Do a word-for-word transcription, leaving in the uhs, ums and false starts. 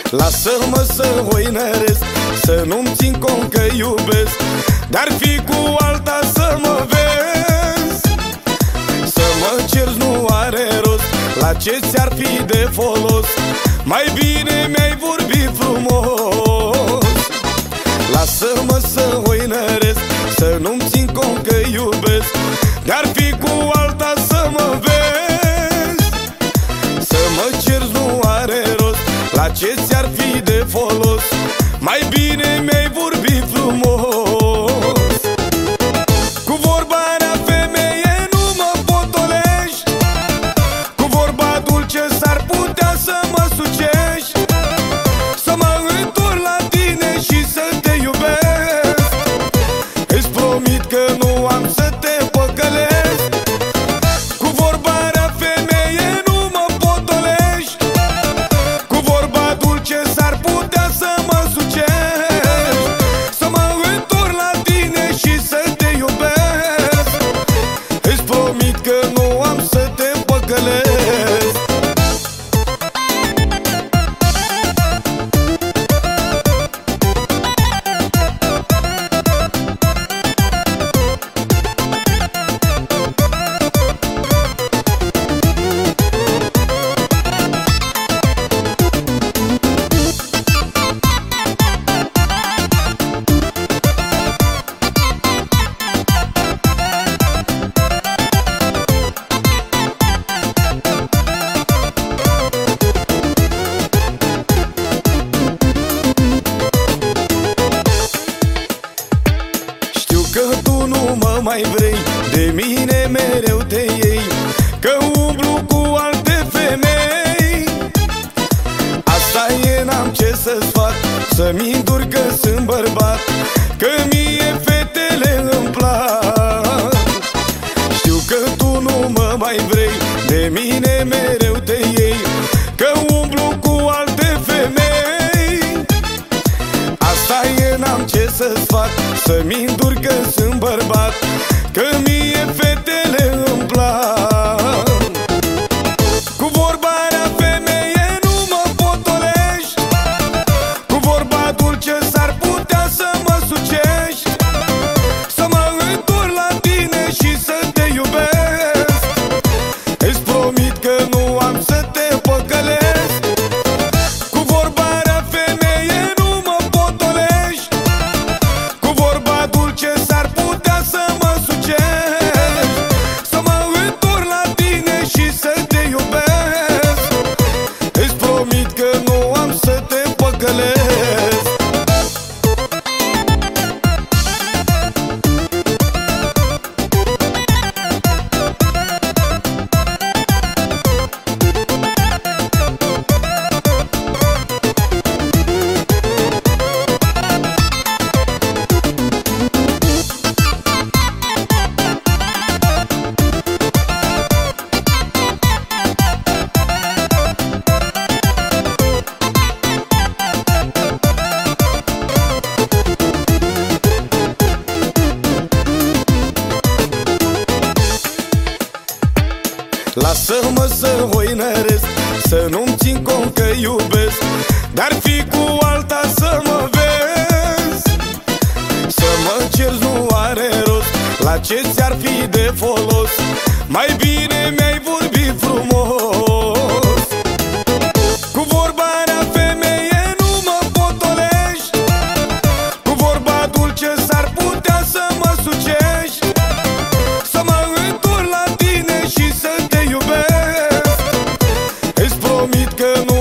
Lasă-mă să hoinăresc, să nu-mi țin cont că iubesc, dar fi cu alta să mă vezi. Să mă cerzi nu are rost, la ce ți-ar fi de folos? Mai bine mi-ai vorbit frumos. Lasă-mă să hoinăresc, să nu-mi țin cont că iubesc, dar fi cu alta să mă vezi. Să mă cerzi nu are rost, la ce ți-ar fi de folos? Mai bine mi-ai vorbit frumos. Cu vorba rea, femeie, nu mă potolești, cu vorba dulce s-ar putea să mă sucești. Să mă întorc la tine și să te iubesc. Îți promit că nu am să te păcălesc. Cu vorba rea, femeie, nu mă potolești, cu vorba dulce s-ar putea să mă sucești. Să mă întorc la tine și să te iubesc. Îți promit că nu am să te păcălesc. Că tu nu mă mai vrei, de mine mereu te iei, că umblu cu alte femei. Asta e, n-am ce să-ți fac, să-mi îndur că sunt bărbat, că mie fetele îmi plac. Știu că tu nu mă mai vrei, de mine mereu te iei, că umblu cu alte femei. Asta e, n-am ce să-ți fac, să-mi îndur că sunt bărbat, că mie fetele îmi plac. Cu vorba rea, femeie, nu mă potolești, cu vorba dulce s-ar putea să mă sucești. Să mă întorc la tine și să te iubesc. Îți promit că nu am să te păcălesc. Cu vorba rea, femeie, nu mă potolești, cu vorba dulce s-ar putea să mă sucești. Să mă întorc la tine și să te iubesc. Îți promit că nu am să te păcălesc. Lasă-mă să hoinăresc, să nu-mi țin cont că iubesc, dar fi cu alta să mă vezi. Să mă cerzi nu are rost, la ce ți-ar fi de folos? Mai bine mi-ai vorbit frumos. Cu vorba rea, femeie, nu mă potolești, cu vorba dulce s-ar putea să mă sucești. Să mă întorc la tine și să te iubesc. Îți promit că nu